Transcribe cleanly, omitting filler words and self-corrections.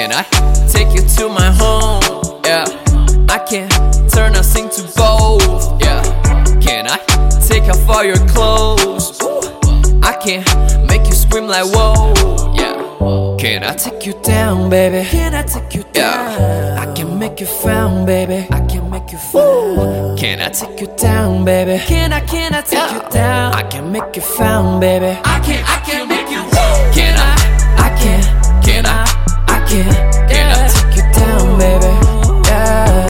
Can I take you to my home? Yeah, I can turn us into both. Yeah, can I take off all your clothes? I can make you scream like whoa. Yeah, can I take you down, baby? Can I take you down? Yeah, I can make you frown, baby. I can make you frown. Can I take you down, baby? Can I take you down? I can make you frown, baby. I can